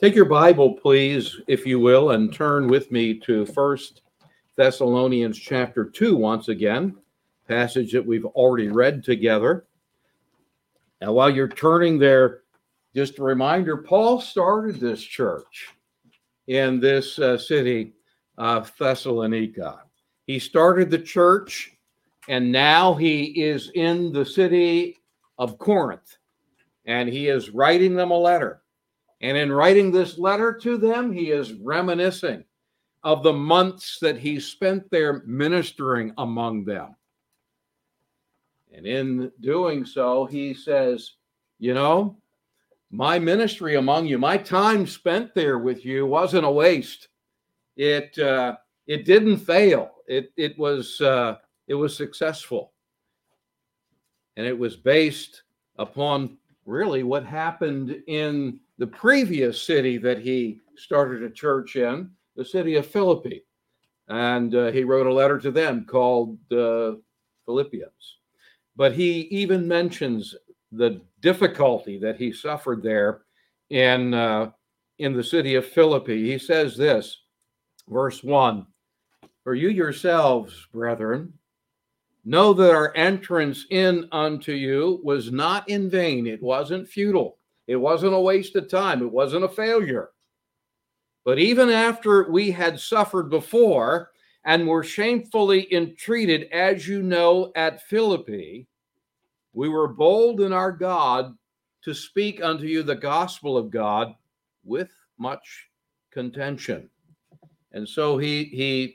Take your Bible, please, if you will, and turn with me to First Thessalonians chapter 2 once again, passage that we've already read together. Now, while you're turning there, just a reminder, Paul started this church in this city of Thessalonica. He started the church, and now he is in the city of Corinth, and he is writing them a letter. And in writing this letter to them, he is reminiscing of the months that he spent there ministering among them. And in doing so, he says, you know, my ministry among you, my time spent there with you wasn't a waste. It didn't fail. It was successful. And it was based upon really what happened in the previous city that he started a church in, the city of Philippi. And he wrote a letter to them called Philippians. But he even mentions the difficulty that he suffered there in the city of Philippi. He says this, verse 1, "For you yourselves, brethren, know that our entrance in unto you was not in vain." It wasn't futile. It wasn't a waste of time. It wasn't a failure. But even after we had suffered before and were shamefully entreated, as you know, at Philippi, we were bold in our God to speak unto you the gospel of God with much contention. And so he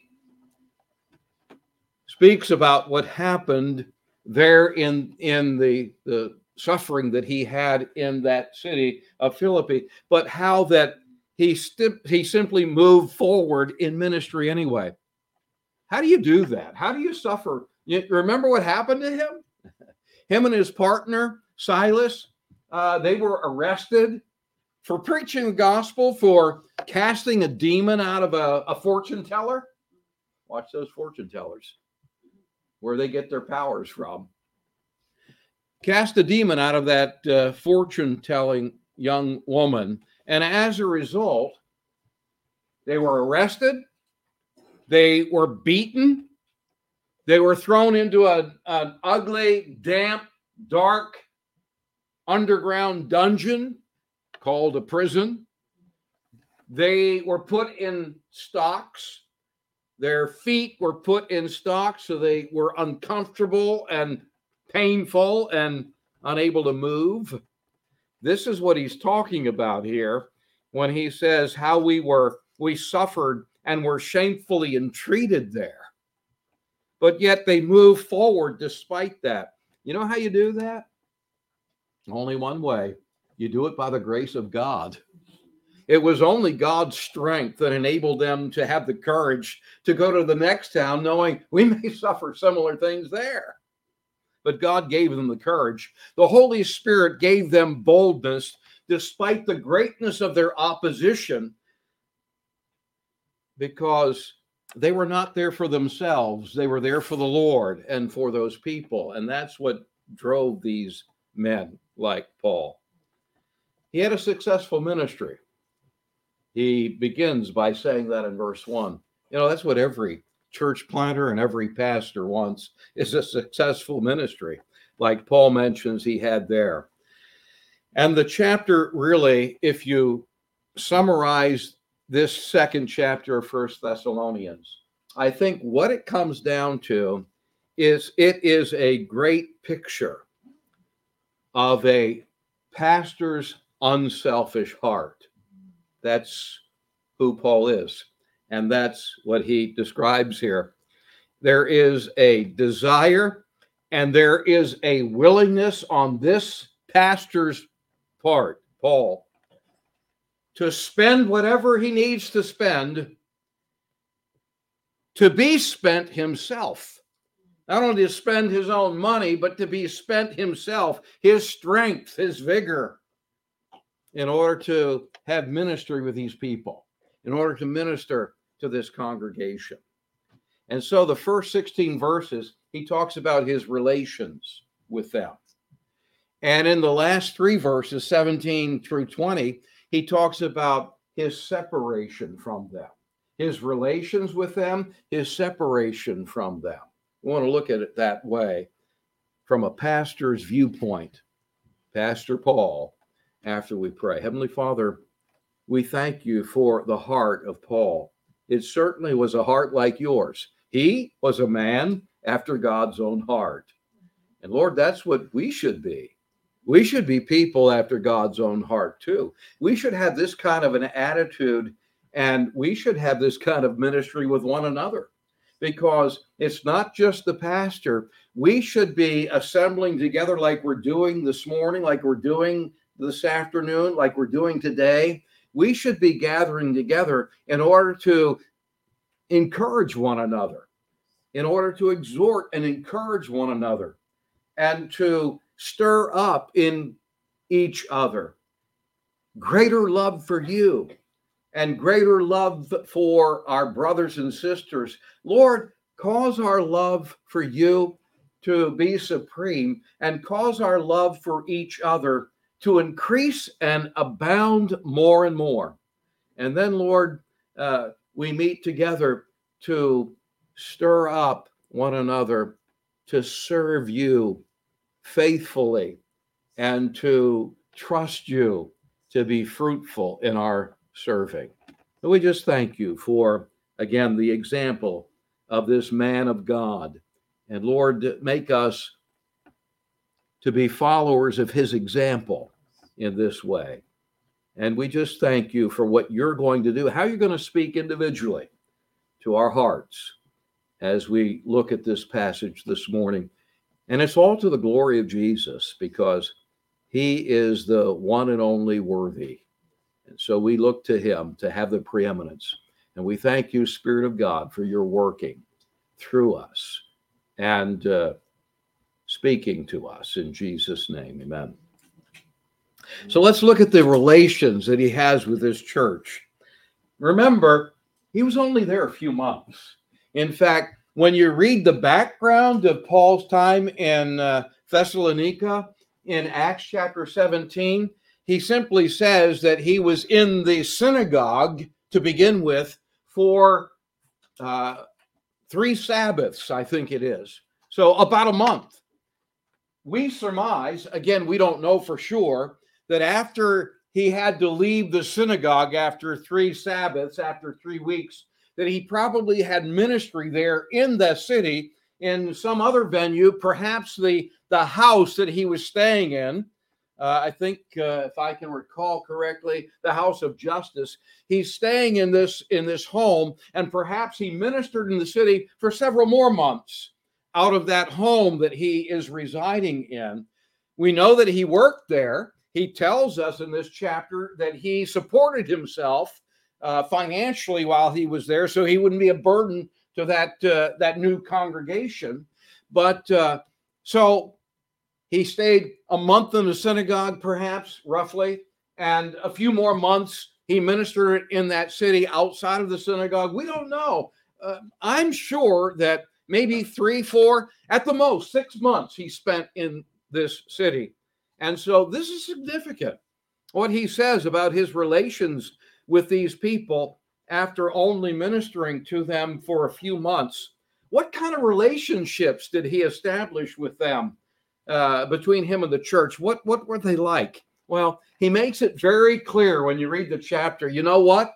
speaks about what happened there in the suffering that he had in that city of Philippi, but how that he simply moved forward in ministry anyway. How do you do that? How do you suffer? You remember what happened to him? Him and his partner, Silas, they were arrested for preaching the gospel, for casting a demon out of a fortune teller. Watch those fortune tellers, where they get their powers from. Cast a demon out of that fortune-telling young woman. And as a result, they were arrested. They were beaten. They were thrown into an ugly, damp, dark, underground dungeon called a prison. They were put in stocks. Their feet were put in stocks, so they were uncomfortable and painful and unable to move. This is what he's talking about here when he says how we suffered and were shamefully entreated there. But yet they moved forward despite that. You know how you do that? Only one way. You do it by the grace of God. It was only God's strength that enabled them to have the courage to go to the next town, knowing we may suffer similar things there. But God gave them the courage. The Holy Spirit gave them boldness despite the greatness of their opposition, because they were not there for themselves. They were there for the Lord and for those people. And that's what drove these men like Paul. He had a successful ministry. He begins by saying that in verse 1. You know, that's what every church planter and every pastor wants, is a successful ministry, like Paul mentions he had there. And the chapter really, if you summarize this second chapter of First Thessalonians, I think what it comes down to is it is a great picture of a pastor's unselfish heart. That's who Paul is. And that's what he describes here. There is a desire and there is a willingness on this pastor's part, Paul, to spend whatever he needs to spend to be spent himself. Not only to spend his own money, but to be spent himself, his strength, his vigor, in order to have ministry with these people, in order to minister to this congregation. And so the first 16 verses, he talks about his relations with them. And in the last 3 verses, 17 through 20, he talks about his separation from them, his relations with them, his separation from them. We want to look at it that way from a pastor's viewpoint. Pastor Paul, after we pray. Heavenly Father, we thank you for the heart of Paul. It certainly was a heart like yours. He was a man after God's own heart. And Lord, that's what we should be. We should be people after God's own heart too. We should have this kind of an attitude, and we should have this kind of ministry with one another, because it's not just the pastor. We should be assembling together like we're doing this morning, like we're doing this afternoon, like we're doing today. We should be gathering together in order to encourage one another, in order to exhort and encourage one another, and to stir up in each other greater love for you and greater love for our brothers and sisters. Lord, cause our love for you to be supreme, and cause our love for each other to increase and abound more and more. And then, Lord, we meet together to stir up one another to serve you faithfully and to trust you to be fruitful in our serving. So we just thank you for, again, the example of this man of God. And Lord, make us to be followers of his example in this way. And we just thank you for what you're going to do, how you're going to speak individually to our hearts as we look at this passage this morning. And it's all to the glory of Jesus, because he is the one and only worthy. And so we look to him to have the preeminence. And we thank you, Spirit of God, for your working through us and speaking to us in Jesus' name. Amen. So let's look at the relations that he has with this church. Remember, he was only there a few months. In fact, when you read the background of Paul's time in Thessalonica in Acts chapter 17, he simply says that he was in the synagogue to begin with for 3 Sabbaths, I think it is. So about a month. We surmise, again, we don't know for sure, that after he had to leave the synagogue after 3 Sabbaths, after 3 weeks, that he probably had ministry there in the city in some other venue, perhaps the house that he was staying in. I think, if I can recall correctly, the house of Justus. He's staying in this home, and perhaps he ministered in the city for several more months out of that home that he is residing in. We know that he worked there. He tells us in this chapter that he supported himself financially while he was there, so he wouldn't be a burden to that new congregation. But so he stayed a month in the synagogue, perhaps, roughly, and a few more months he ministered in that city outside of the synagogue. We don't know. I'm sure that maybe 3, 4, at the most 6 months he spent in this city. And so this is significant, what he says about his relations with these people after only ministering to them for a few months. What kind of relationships did he establish with them between him and the church? What were they like? Well, he makes it very clear when you read the chapter. You know what?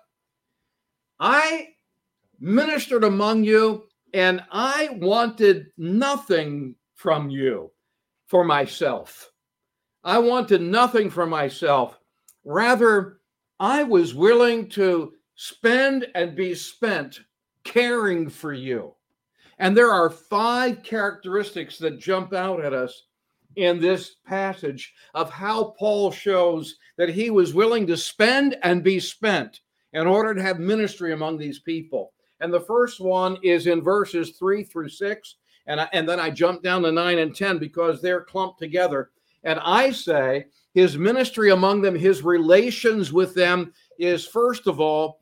I ministered among you, and I wanted nothing from you for myself. I wanted nothing for myself. Rather, I was willing to spend and be spent caring for you. And there are 5 characteristics that jump out at us in this passage of how Paul shows that he was willing to spend and be spent in order to have ministry among these people. And the first one is in verses 3 through 6. And then I jump down to 9 and 10 because they're clumped together. And I say his ministry among them, his relations with them is, first of all,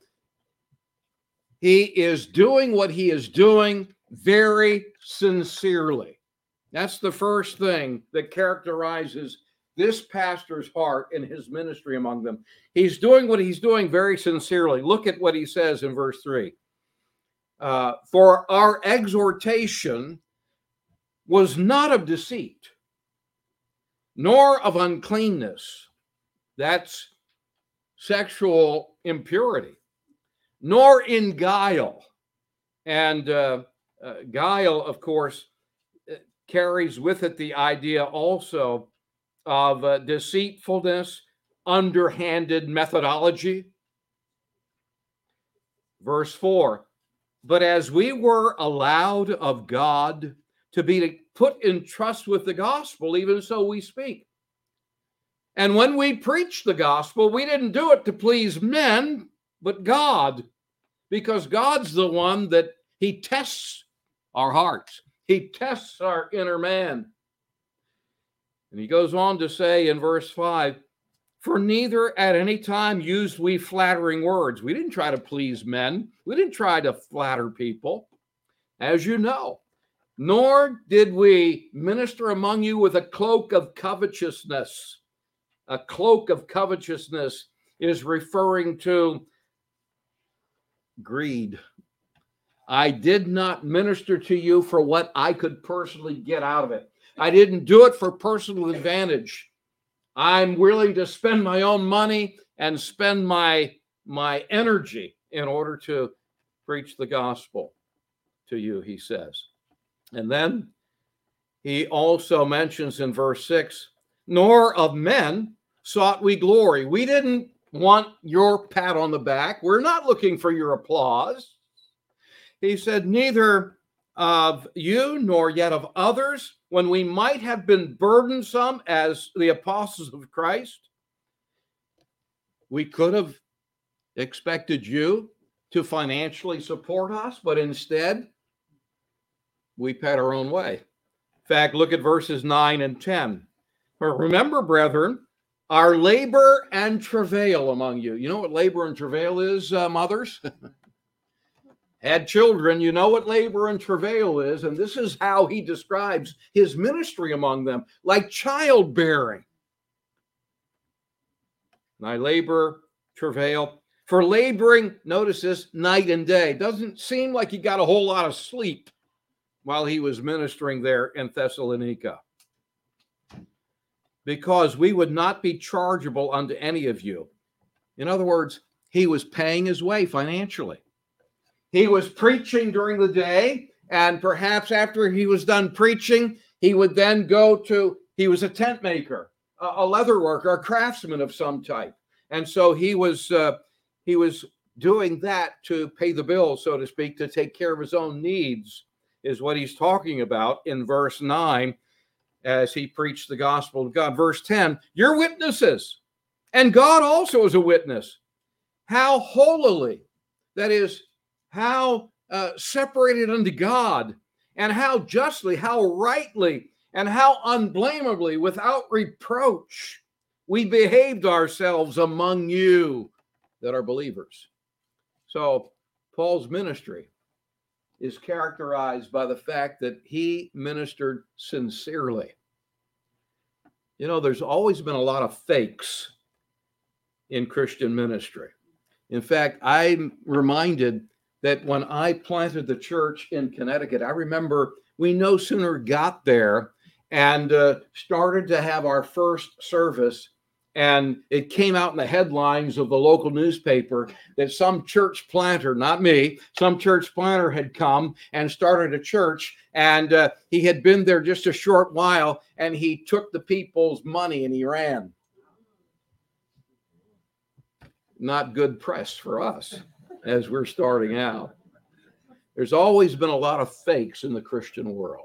he is doing what he is doing very sincerely. That's the first thing that characterizes this pastor's heart in his ministry among them. He's doing what he's doing very sincerely. Look at what he says in verse 3. For our exhortation was not of deceit, nor of uncleanness. That's sexual impurity, nor in guile. And guile, of course, carries with it the idea also of deceitfulness, underhanded methodology. Verse 4, but as we were allowed of God to be put in trust with the gospel, even so we speak. And when we preach the gospel, we didn't do it to please men, but God, because God's the one that he tests our hearts. He tests our inner man. And he goes on to say in verse 5, for neither at any time used we flattering words. We didn't try to please men. We didn't try to flatter people, as you know. Nor did we minister among you with a cloak of covetousness. A cloak of covetousness is referring to greed. I did not minister to you for what I could personally get out of it. I didn't do it for personal advantage. I'm willing to spend my own money and spend my energy in order to preach the gospel to you, he says. And then he also mentions in verse 6, nor of men sought we glory. We didn't want your pat on the back. We're not looking for your applause. He said, neither of you nor yet of others, when we might have been burdensome as the apostles of Christ. We could have expected you to financially support us, but instead, we paid our own way. In fact, look at verses 9 and 10. Remember, brethren, our labor and travail among you. You know what labor and travail is, mothers? Had children, you know what labor and travail is, and this is how he describes his ministry among them, like childbearing. I labor, travail, for laboring, notice this, night and day. Doesn't seem like he got a whole lot of sleep while he was ministering there in Thessalonica. Because we would not be chargeable unto any of you. In other words, he was paying his way financially. He was preaching during the day, and perhaps after he was done preaching, he would then he was a tent maker, a leather worker, a craftsman of some type. And so he was doing that to pay the bill, so to speak, to take care of his own needs, is what he's talking about in verse 9 as he preached the gospel of God. Verse 10, you're witnesses, and God also is a witness, how holily, that is, how separated unto God, and how justly, how rightly, and how unblameably, without reproach, we behaved ourselves among you that are believers. So Paul's ministry is characterized by the fact that he ministered sincerely. You know, there's always been a lot of fakes in Christian ministry. In fact, I'm reminded that when I planted the church in Connecticut, I remember we no sooner got there and started to have our first service, and it came out in the headlines of the local newspaper that some church planter, not me, some church planter had come and started a church, and he had been there just a short while, and he took the people's money and he ran. Not good press for us as we're starting out. There's always been a lot of fakes in the Christian world.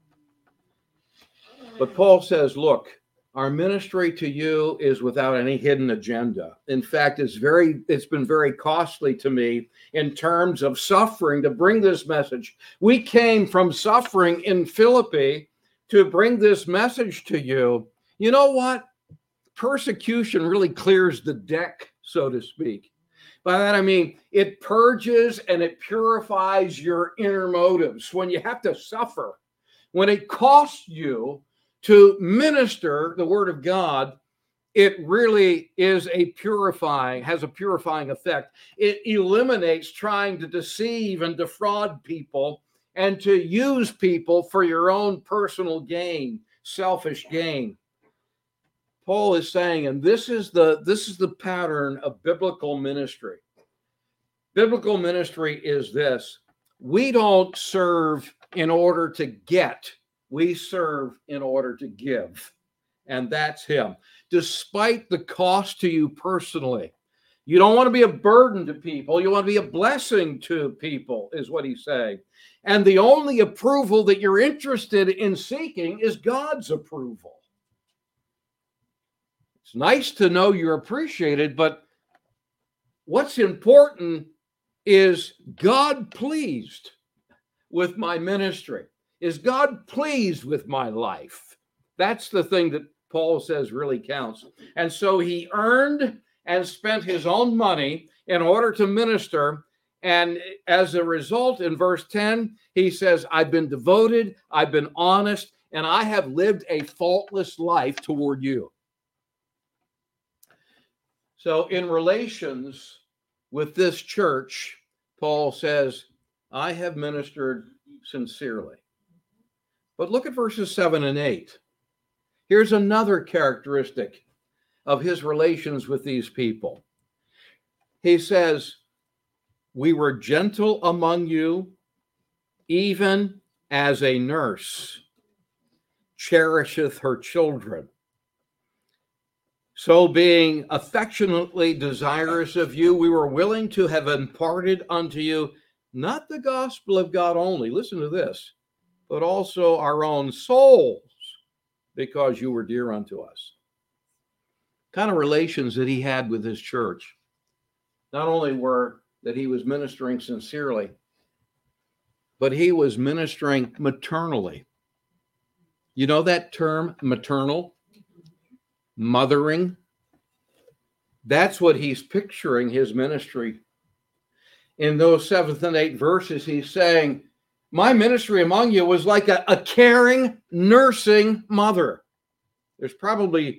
But Paul says, look, our ministry to you is without any hidden agenda. In fact, it's been very costly to me in terms of suffering to bring this message. We came from suffering in Philippi to bring this message to you. You know what? Persecution really clears the deck, so to speak. By that I mean it purges and it purifies your inner motives. When you have to suffer, when it costs you to minister the word of God, it really is has a purifying effect. It eliminates trying to deceive and defraud people and to use people for your own personal gain, selfish gain. Paul is saying, and this is the pattern of biblical ministry. Biblical ministry is this: we don't serve in order to get, we serve in order to give. And that's him. Despite the cost to you personally, you don't want to be a burden to people. You want to be a blessing to people, is what he's saying. And the only approval that you're interested in seeking is God's approval. It's nice to know you're appreciated, but what's important is God pleased with my ministry? Is God pleased with my life? That's the thing that Paul says really counts. And so he earned and spent his own money in order to minister. And as a result, in verse 10, he says, I've been devoted, I've been honest, and I have lived a faultless life toward you. So in relations with this church, Paul says, I have ministered sincerely. But look at verses 7 and 8. Here's another characteristic of his relations with these people. He says, we were gentle among you, even as a nurse cherisheth her children. So being affectionately desirous of you, we were willing to have imparted unto you not the gospel of God only, listen to this, but also our own souls, because you were dear unto us. Kind of relations that he had with his church. Not only were that he was ministering sincerely, but he was ministering maternally. You know that term, maternal? Mothering? That's what he's picturing his ministry. In those 7th and 8th verses, he's saying, my ministry among you was like a caring, nursing mother. There's probably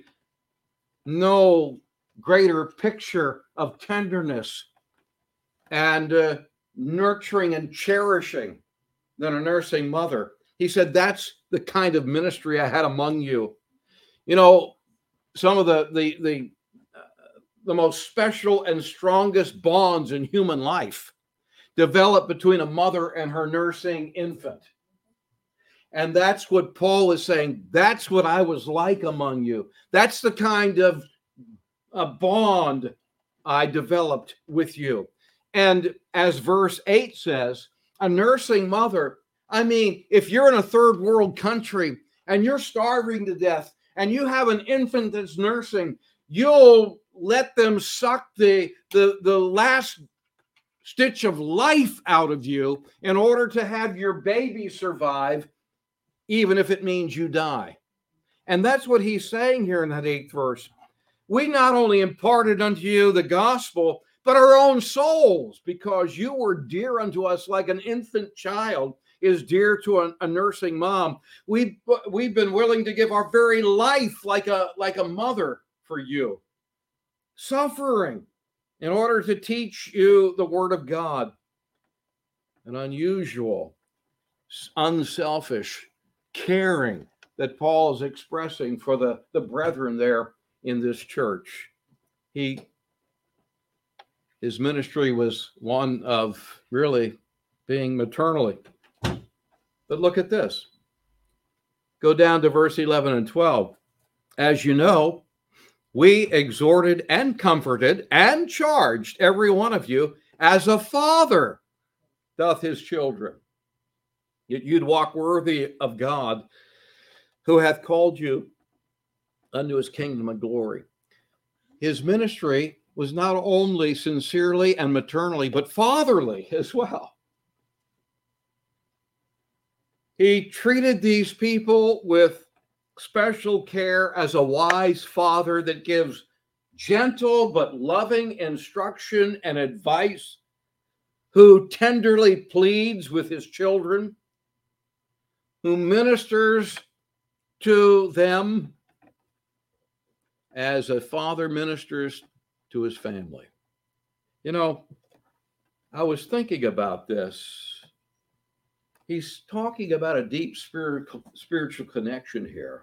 no greater picture of tenderness and nurturing and cherishing than a nursing mother. He said, that's the kind of ministry I had among you. You know, some of the most special and strongest bonds in human life develop between a mother and her nursing infant. And that's what Paul is saying. That's what I was like among you. That's the kind of a bond I developed with you. And as verse 8 says, a nursing mother, I mean, if you're in a third world country and you're starving to death and you have an infant that's nursing, you'll let them suck the last stitch of life out of you in order to have your baby survive, even if it means you die. And that's what he's saying here in that 8th verse. We not only imparted unto you the gospel, but our own souls, because you were dear unto us like an infant child is dear to a nursing mom. We've been willing to give our very life like a mother for you, suffering in order to teach you the word of God. An unusual, unselfish caring that Paul is expressing for the brethren there in this church. His ministry was one of really being maternally. But look at this. Go down to verse 11 and 12. As you know, we exhorted and comforted and charged every one of you as a father doth his children. Yet you'd walk worthy of God, who hath called you unto his kingdom and glory. His ministry was not only sincerely and maternally, but fatherly as well. He treated these people with special care as a wise father that gives gentle but loving instruction and advice, who tenderly pleads with his children, who ministers to them as a father ministers to his family. You know, I was thinking about this. He's talking about a deep spiritual connection here.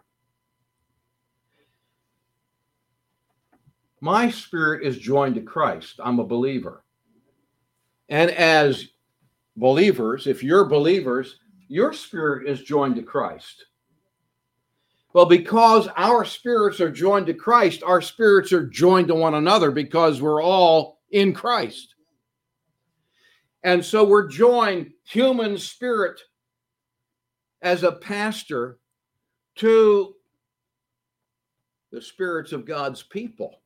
My spirit is joined to Christ. I'm a believer. And as believers, if you're believers, your spirit is joined to Christ. Well, because our spirits are joined to Christ, our spirits are joined to one another because we're all in Christ. And so we're joined, human spirit, as a pastor, to the spirits of God's people.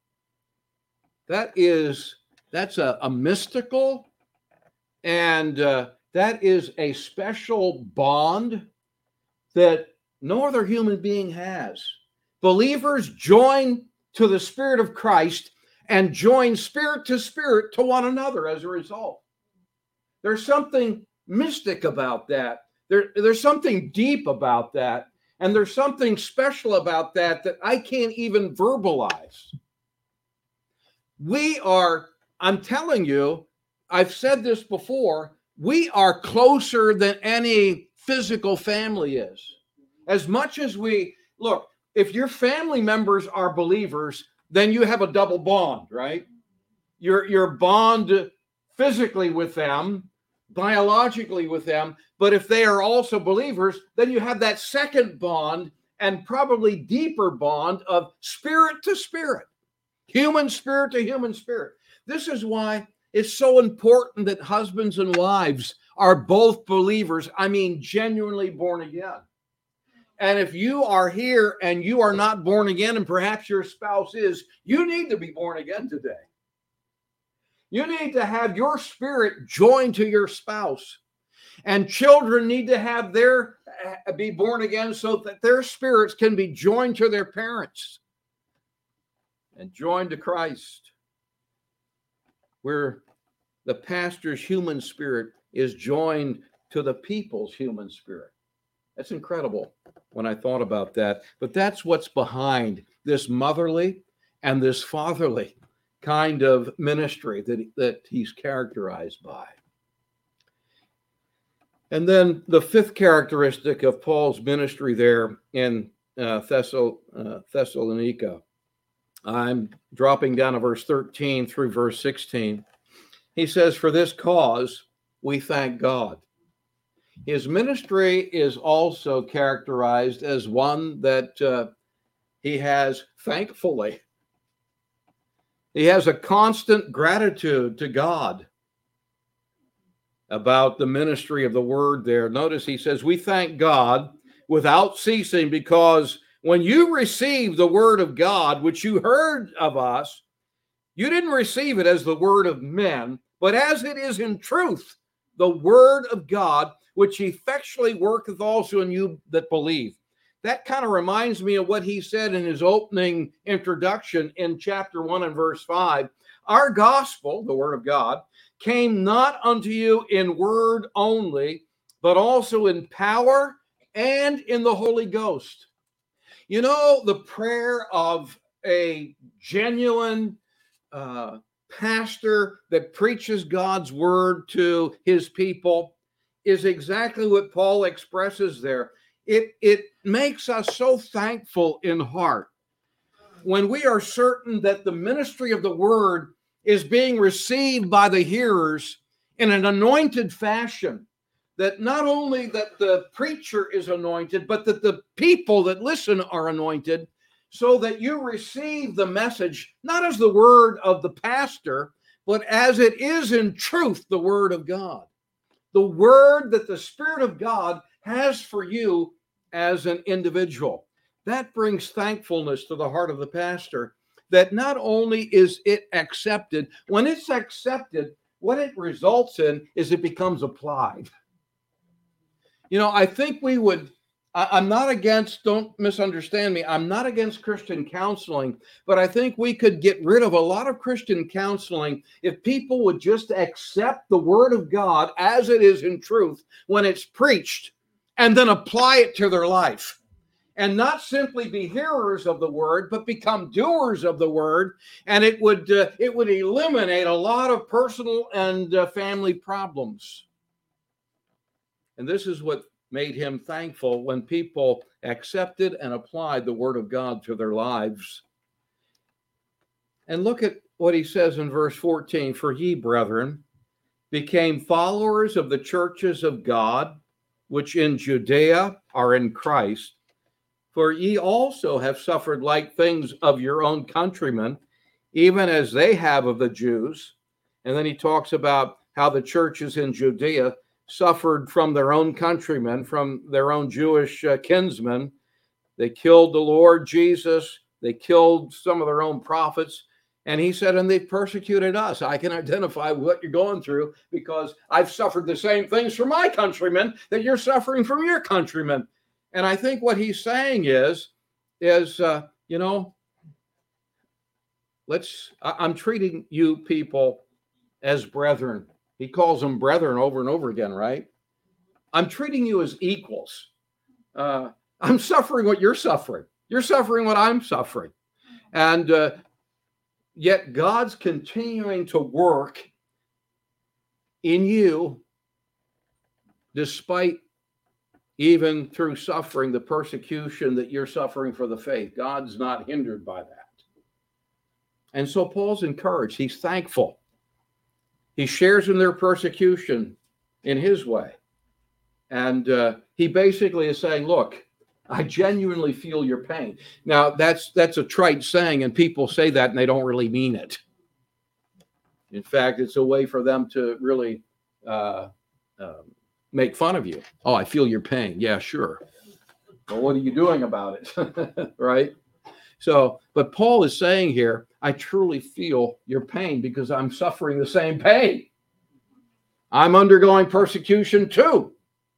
That's a mystical, and that is a special bond that no other human being has. Believers join to the Spirit of Christ and join spirit to one another as a result. There's something mystic about that. There's something deep about that. And there's something special about that I can't even verbalize. I'm telling you, I've said this before, we are closer than any physical family is. As much as look, if your family members are believers, then you have a double bond, right? Your bond physically with them, biologically with them, but if they are also believers, then you have that second bond and probably deeper bond of spirit to spirit, human spirit to human spirit. This is why it's so important that husbands and wives are both believers. I mean, genuinely born again. And if you are here and you are not born again, and perhaps your spouse is, you need to be born again today. You need to have your spirit joined to your spouse. And children need to have be born again so that their spirits can be joined to their parents and joined to Christ. Where the pastor's human spirit is joined to the people's human spirit. That's incredible when I thought about that. But that's what's behind this motherly and this fatherly kind of ministry that he's characterized by. And then the fifth characteristic of Paul's ministry there in Thessalonica, I'm dropping down to verse 13 through verse 16. He says, "For this cause we thank God." His ministry is also characterized as one that he has thankfully. He has a constant gratitude to God about the ministry of the word there. Notice he says, "We thank God without ceasing, because when you received the word of God, which you heard of us, you didn't receive it as the word of men, but as it is in truth, the word of God, which effectually worketh also in you that believe." That kind of reminds me of what he said in his opening introduction in chapter 1 and verse 5. Our gospel, the word of God, came not unto you in word only, but also in power and in the Holy Ghost. You know, the prayer of a genuine pastor that preaches God's word to his people is exactly what Paul expresses there. It makes us so thankful in heart when we are certain that the ministry of the word is being received by the hearers in an anointed fashion, that not only that the preacher is anointed, but that the people that listen are anointed, so that you receive the message not as the word of the pastor, but as it is in truth the word of God, the word that the Spirit of God has for you as an individual. That brings thankfulness to the heart of the pastor, that not only is it accepted, when it's accepted, what it results in is it becomes applied. You know, I think I'm not against, don't misunderstand me, I'm not against Christian counseling, but I think we could get rid of a lot of Christian counseling if people would just accept the word of God as it is in truth when it's preached, and then apply it to their life. and not simply be hearers of the word, but become doers of the word. And it would eliminate a lot of personal and family problems. And this is what made him thankful when people accepted and applied the word of God to their lives. And look at what he says in verse 14. For ye, brethren, became followers of the churches of God, which in Judea are in Christ. For ye also have suffered like things of your own countrymen, even as they have of the Jews. And then he talks about how the churches in Judea suffered from their own countrymen, from their own Jewish kinsmen. They killed the Lord Jesus. They killed some of their own prophets. And he said, and they persecuted us. I can identify what you're going through because I've suffered the same things from my countrymen that you're suffering from your countrymen. And I think what he's saying is I'm treating you people as brethren. He calls them brethren over and over again, right? I'm treating you as equals. I'm suffering what you're suffering. You're suffering what I'm suffering. And yet God's continuing to work in you despite even through suffering the persecution that you're suffering for the faith. God's not hindered by that. And so Paul's encouraged. He's thankful. He shares in their persecution in his way. And he basically is saying, look, I genuinely feel your pain. Now, that's a trite saying, and people say that and they don't really mean it. In fact, it's a way for them to really make fun of you. Oh, I feel your pain. Yeah, sure. Well, what are you doing about it? Right? So, but Paul is saying here, I truly feel your pain because I'm suffering the same pain. I'm undergoing persecution too.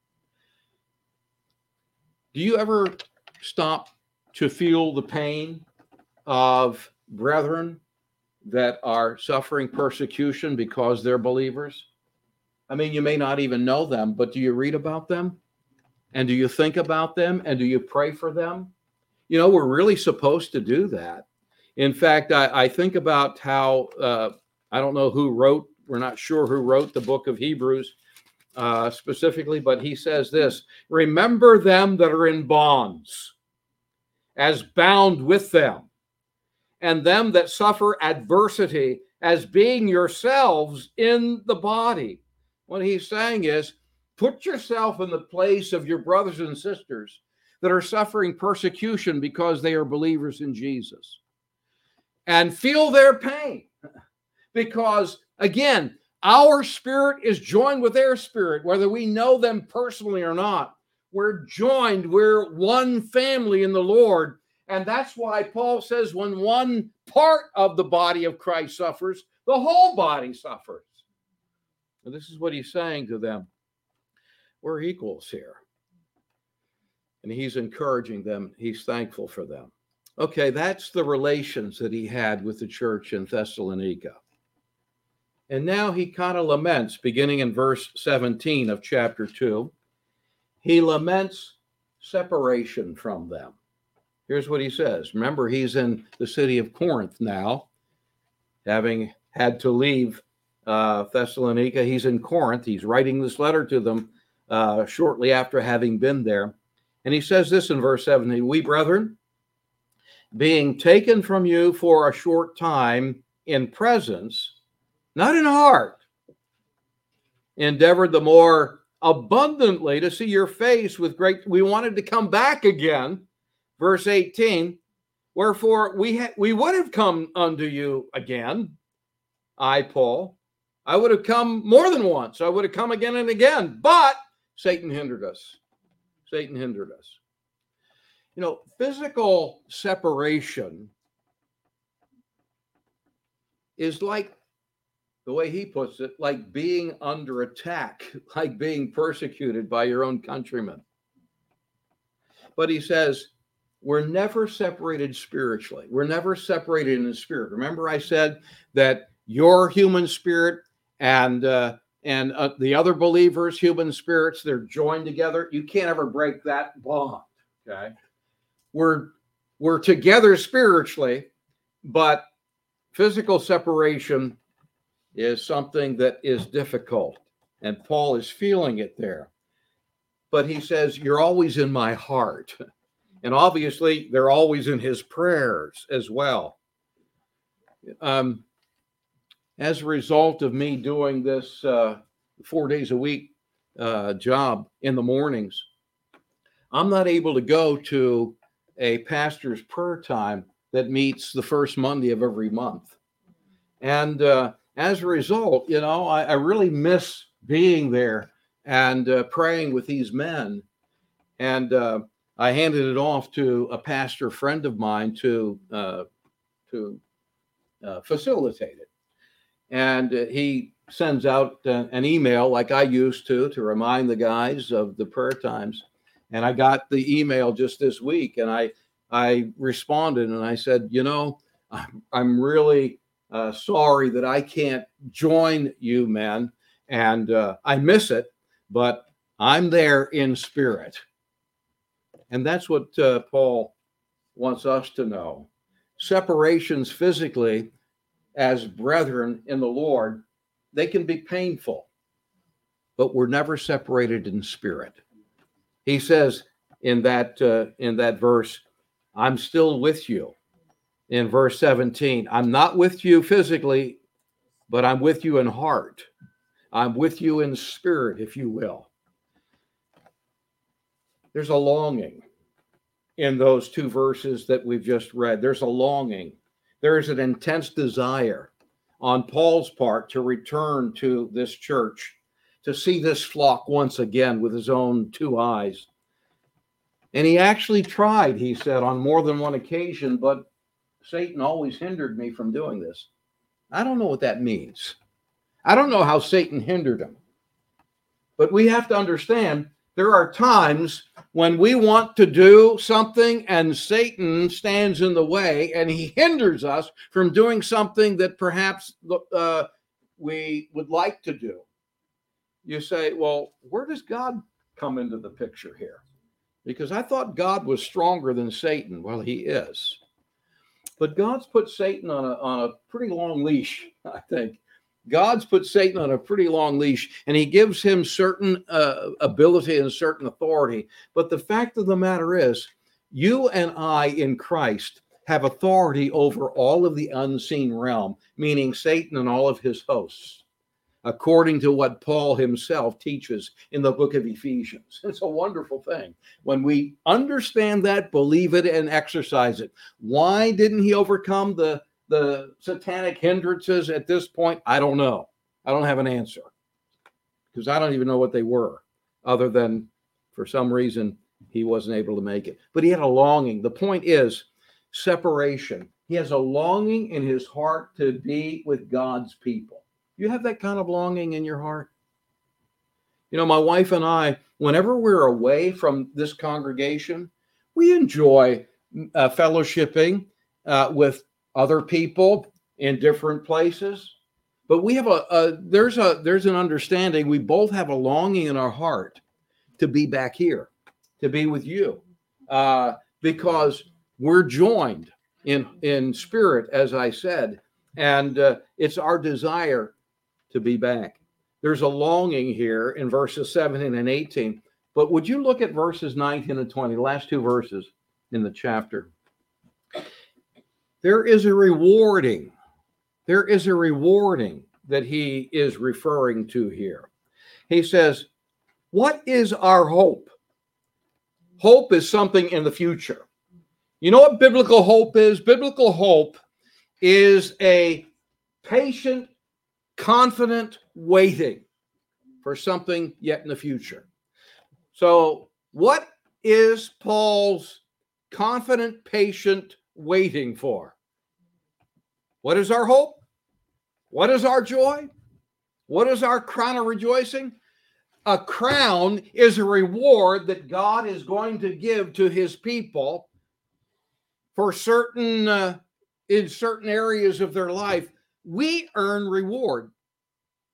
Do you ever stop to feel the pain of brethren that are suffering persecution because they're believers? I mean, you may not even know them, but do you read about them? And do you think about them? And do you pray for them? You know, we're really supposed to do that. In fact, I think about how, I don't know who wrote, we're not sure who wrote the book of Hebrews specifically, but he says this: remember them that are in bonds, as bound with them, and them that suffer adversity, as being yourselves in the body. What he's saying is, put yourself in the place of your brothers and sisters that are suffering persecution because they are believers in Jesus, and feel their pain. Because, again, our spirit is joined with their spirit, whether we know them personally or not. We're joined. We're one family in the Lord. And that's why Paul says when one part of the body of Christ suffers, the whole body suffers. And this is what he's saying to them. We're equals here. And he's encouraging them. He's thankful for them. Okay, that's the relations that he had with the church in Thessalonica. And now he kind of laments, beginning in verse 17 of chapter 2. He laments separation from them. Here's what he says. Remember, he's in the city of Corinth now, having had to leave Thessalonica. He's in Corinth. He's writing this letter to them shortly after having been there. And he says this in verse 17, we, brethren, being taken from you for a short time in presence, not in heart, endeavored the more abundantly to see your face with great. We wanted to come back again. Verse 18, wherefore we would have come unto you again. I, Paul, I would have come more than once. I would have come again and again, but Satan hindered us. Satan hindered us. You know, physical separation is like, the way he puts it, like being under attack, like being persecuted by your own countrymen. But he says, we're never separated spiritually. We're never separated in the spirit. Remember I said that your human spirit and the other believers' human spirits, they're joined together. You can't ever break that bond, okay? we're together spiritually, but physical separation is something that is difficult. And Paul is feeling it there. But he says, you're always in my heart. And obviously, they're always in his prayers as well. As a result of me doing this 4 days a week job in the mornings, I'm not able to go to a pastor's prayer time that meets the first Monday of every month. And as a result, I really miss being there and praying with these men. And I handed it off to a pastor friend of mine to facilitate it. And he sends out an email like I used to remind the guys of the prayer times. And I got the email just this week, and I responded and I said, I'm really sorry that I can't join you, men, and I miss it, but I'm there in spirit. And that's what Paul wants us to know. Separations physically as brethren in the Lord, they can be painful, but we're never separated in spirit. He says in that verse, I'm still with you. In verse 17, I'm not with you physically, but I'm with you in heart. I'm with you in spirit, if you will. There's a longing in those two verses that we've just read. There's a longing. There is an intense desire on Paul's part to return to this church, to see this flock once again with his own two eyes. And he actually tried, he said, on more than one occasion, but Satan always hindered me from doing this. I don't know what that means. I don't know how Satan hindered him. But we have to understand there are times when we want to do something and Satan stands in the way and he hinders us from doing something that perhaps we would like to do. You say, well, where does God come into the picture here? Because I thought God was stronger than Satan. Well, he is. But God's put Satan on a pretty long leash, I think. God's put Satan on a pretty long leash, and he gives him certain ability and certain authority. But the fact of the matter is, you and I in Christ have authority over all of the unseen realm, meaning Satan and all of his hosts, according to what Paul himself teaches in the book of Ephesians. It's a wonderful thing. When we understand that, believe it, and exercise it. Why didn't he overcome the satanic hindrances at this point? I don't know. I don't have an answer because I don't even know what they were, other than for some reason he wasn't able to make it. But he had a longing. The point is separation. He has a longing in his heart to be with God's people. You have that kind of longing in your heart? My wife and I, whenever we're away from this congregation, we enjoy fellowshipping with other people in different places. But we have there's an understanding. We both have a longing in our heart to be back here, to be with you, because we're joined in spirit, as I said, and it's our desire to be back. There's a longing here in verses 17 and 18. But would you look at verses 19 and 20, the last two verses in the chapter? There is a rewarding that he is referring to here. He says, what is our hope? Hope is something in the future. You know what biblical hope is? Biblical hope is a patient, confident waiting for something yet in the future. So what is Paul's confident, patient waiting for? What is our hope? What is our joy? What is our crown of rejoicing? A crown is a reward that God is going to give to his people for in certain areas of their life. We earn reward.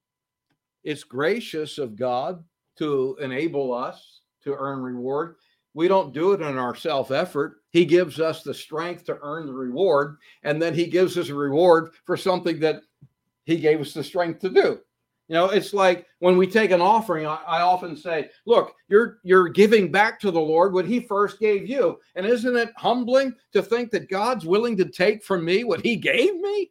It's gracious of God to enable us to earn reward. We don't do it in our self-effort. He gives us the strength to earn the reward, and then he gives us a reward for something that he gave us the strength to do. You know, it's like when we take an offering, I often say, look, you're giving back to the Lord what he first gave you. And isn't it humbling to think that God's willing to take from me what he gave me?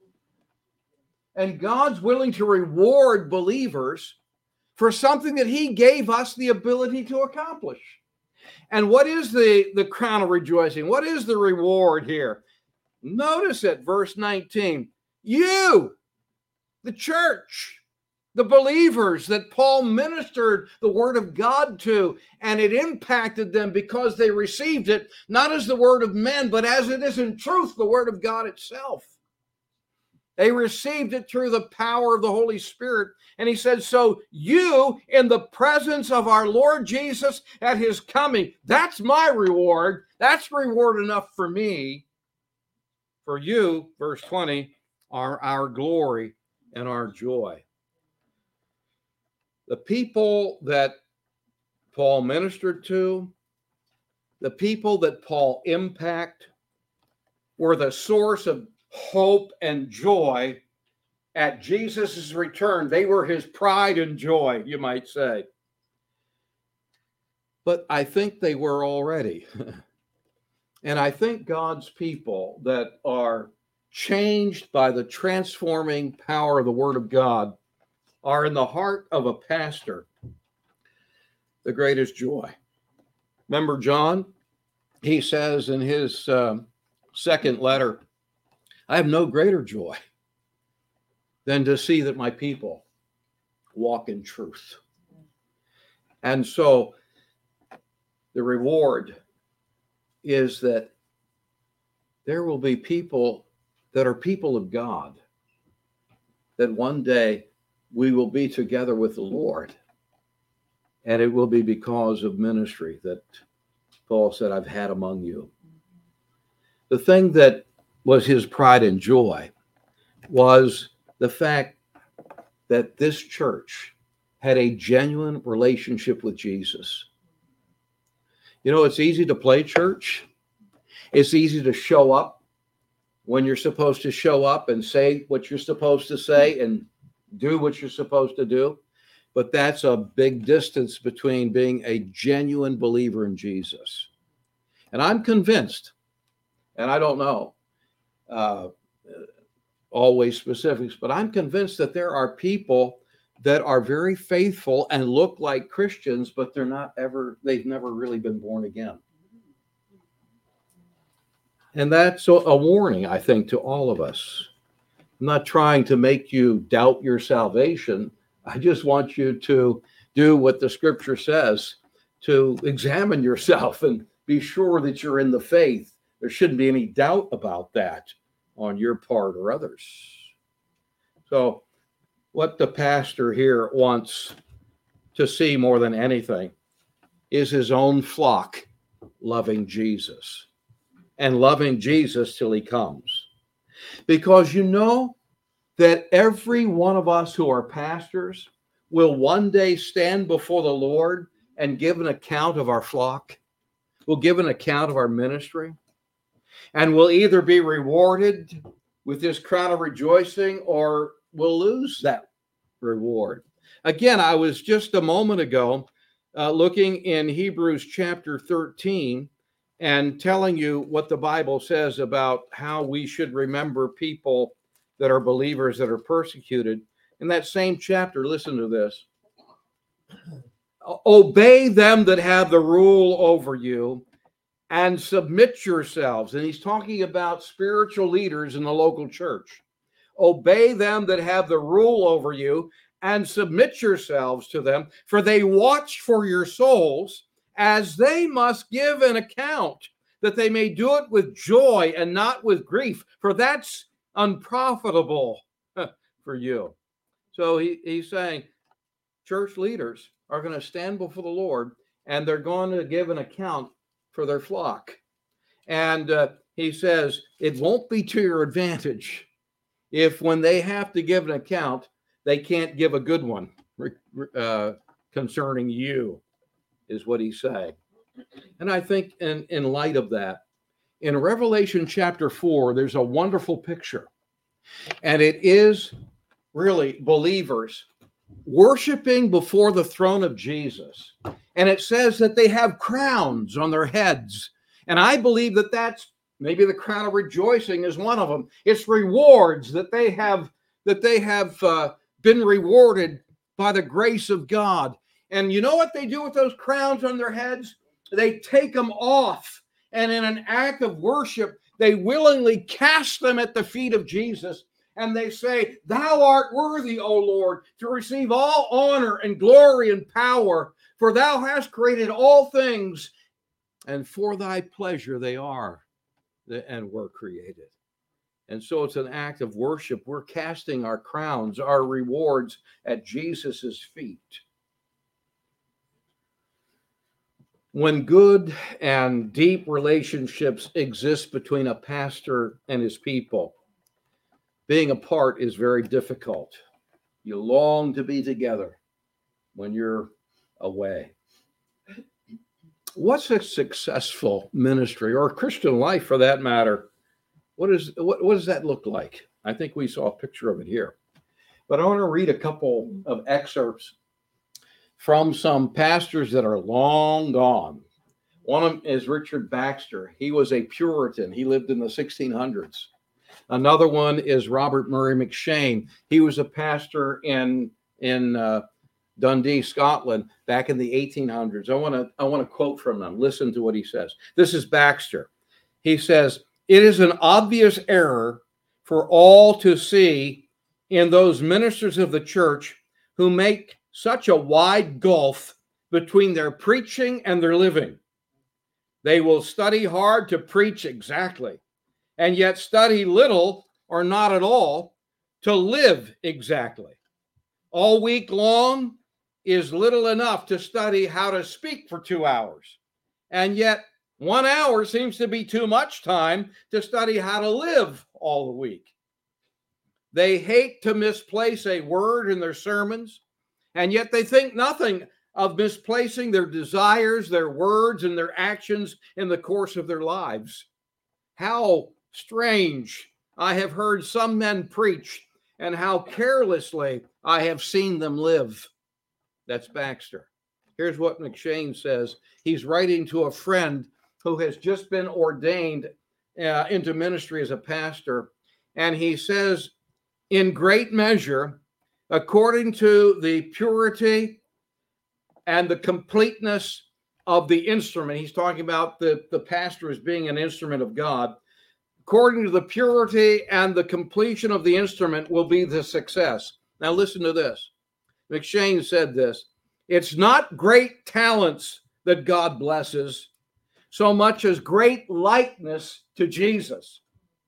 And God's willing to reward believers for something that he gave us the ability to accomplish. And what is the crown of rejoicing? What is the reward here? Notice it, verse 19. You, the church, the believers that Paul ministered the word of God to, and it impacted them because they received it, not as the word of men, but as it is in truth, the word of God itself. They received it through the power of the Holy Spirit. And he said, so you, in the presence of our Lord Jesus at his coming, that's my reward. That's reward enough for me. For you, verse 20, are our glory and our joy. The people that Paul ministered to, the people that Paul impacted, were the source of hope and joy at Jesus' return. They were his pride and joy, you might say. But I think they were already. And I think God's people that are changed by the transforming power of the Word of God are in the heart of a pastor the greatest joy. Remember John? He says in his second letter, I have no greater joy than to see that my people walk in truth. And so the reward is that there will be people that are people of God, that one day we will be together with the Lord. And it will be because of ministry that Paul said, I've had among you. The thing that was his pride and joy was the fact that this church had a genuine relationship with Jesus. You know, it's easy to play church. It's easy to show up when you're supposed to show up and say what you're supposed to say and do what you're supposed to do. But that's a big distance between being a genuine believer in Jesus. And I'm convinced, and I don't know always specifics, but I'm convinced that there are people that are very faithful and look like Christians, but they've never really been born again. And that's a warning, I think, to all of us. I'm not trying to make you doubt your salvation. I just want you to do what the scripture says, to examine yourself and be sure that you're in the faith. There shouldn't be any doubt about that on your part or others. So what the pastor here wants to see more than anything is his own flock loving Jesus and loving Jesus till he comes. Because you know that every one of us who are pastors will one day stand before the Lord and give an account of our flock. We'll give an account of our ministry. And we'll either be rewarded with this crown of rejoicing or we'll lose that reward. Again, I was just a moment ago looking in Hebrews chapter 13 and telling you what the Bible says about how we should remember people that are believers that are persecuted. In that same chapter, listen to this. Obey them that have the rule over you and submit yourselves. And he's talking about spiritual leaders in the local church. Obey them that have the rule over you and submit yourselves to them, for they watch for your souls as they must give an account, that they may do it with joy and not with grief, for that's unprofitable for you. So he's saying church leaders are going to stand before the Lord and they're going to give an account for their flock. And he says it won't be to your advantage if when they have to give an account, they can't give a good one concerning you, is what he's saying. And I think in light of that, in Revelation chapter 4, there's a wonderful picture. And it is really believers worshiping before the throne of Jesus. And it says that they have crowns on their heads. And I believe that that's maybe the crown of rejoicing is one of them. It's rewards that they have been rewarded by the grace of God. And you know what they do with those crowns on their heads? They take them off. And in an act of worship, they willingly cast them at the feet of Jesus. And they say, "Thou art worthy, O Lord, to receive all honor and glory and power, for thou hast created all things, and for thy pleasure they are and were created." And so it's an act of worship. We're casting our crowns, our rewards at Jesus's feet. When good and deep relationships exist between a pastor and his people, being apart is very difficult. You long to be together when you're away. What's a successful ministry, or a Christian life for that matter? What does that look like? I think we saw a picture of it here. But I want to read a couple of excerpts from some pastors that are long gone. One of them is Richard Baxter. He was a Puritan. He lived in the 1600s. Another one is Robert Murray McCheyne. He was a pastor in Dundee, Scotland, back in the 1800s. I want to quote from them. Listen to what he says. This is Baxter. He says, "It is an obvious error for all to see in those ministers of the church who make such a wide gulf between their preaching and their living. They will study hard to preach exactly, and yet study little or not at all to live exactly. All week long is little enough to study how to speak for 2 hours, and yet 1 hour seems to be too much time to study how to live all the week. They hate to misplace a word in their sermons, and yet they think nothing of misplacing their desires, their words, and their actions in the course of their lives. How strange I have heard some men preach, and how carelessly I have seen them live." That's Baxter. Here's what McCheyne says. He's writing to a friend who has just been ordained into ministry as a pastor. And he says, "In great measure, according to the purity and the completeness of the instrument," he's talking about the pastor as being an instrument of God, "according to the purity and the completion of the instrument will be the success." Now listen to this. McCheyne said this: "It's not great talents that God blesses so much as great likeness to Jesus.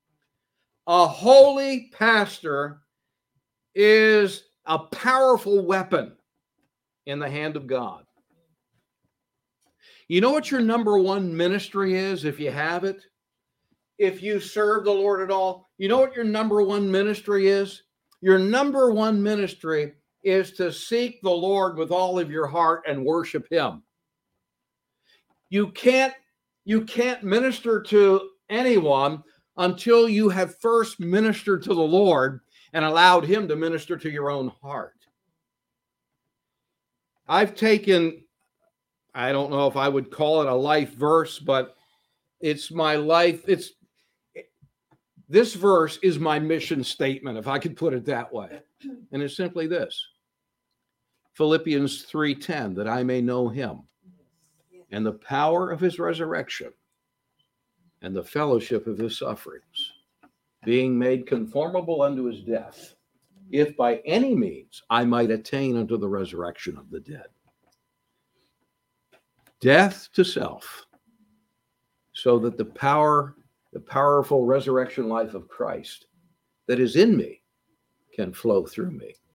A holy pastor is a powerful weapon in the hand of God." You know what your number one ministry is if you have it? If you serve the Lord at all, you know what your number one ministry is? Your number one ministry is to seek the Lord with all of your heart and worship him. You can't minister to anyone until you have first ministered to the Lord and allowed him to minister to your own heart. I've taken, I don't know if I would call it a life verse, but it's my life. This verse is my mission statement, if I could put it that way. And it's simply this: Philippians 3:10, that I may know him and the power of his resurrection and the fellowship of his sufferings, being made conformable unto his death, if by any means I might attain unto the resurrection of the dead. Death to self, so that the powerful resurrection life of Christ that is in me can flow through me.